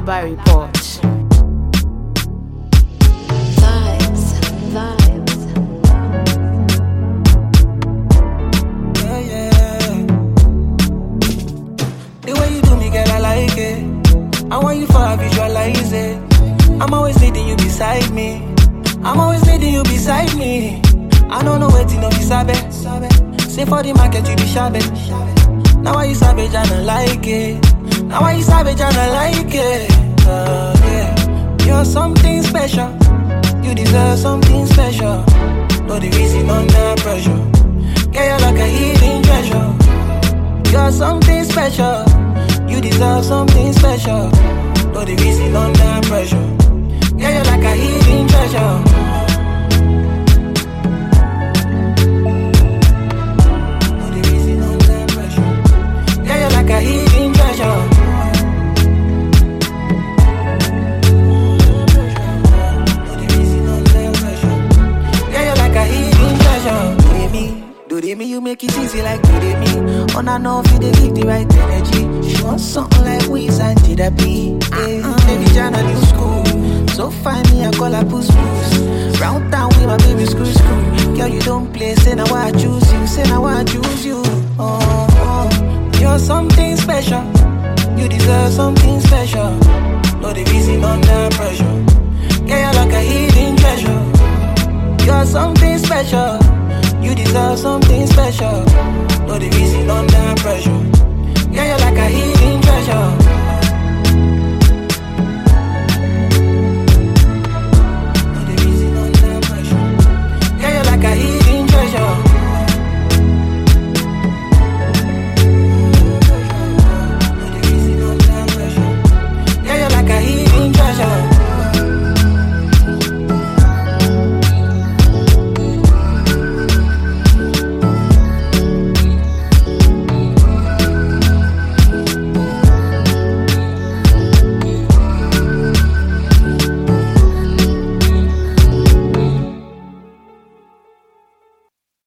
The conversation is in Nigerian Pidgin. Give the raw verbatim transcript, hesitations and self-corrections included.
Alaba Report. Vibes, vibes. Yeah, yeah. The way you do me, girl, I like it. I want you for a visualize it. I'm always needing you beside me. I'm always needing you beside me. I don't know waiting no be sabe. Say for the market you be shabby. Now why you savage and I like it. Now why you savage and I like it. Uh, yeah. You're something special. You deserve something special. No the reason under pressure. Yeah, you're like a hidden treasure. You're something special. You deserve something special. No the reason under pressure. Yeah, you're like a hidden treasure. Like a hidden treasure. Yeah, you're like a hidden treasure. Do they me, do they me, you make it easy like do they me. On and off, you they give the right energy. She wants something like Wiz and therapy. Yeah, baby Jana new school. So find me, I call her puss puss. Round town with my baby screw screw. Girl, you don't play, say now I choose you. Say now I choose you. Oh, oh. You're something special. You deserve something special. No the reason under pressure. Yeah, you're like a hidden treasure. You're something special. You deserve something special.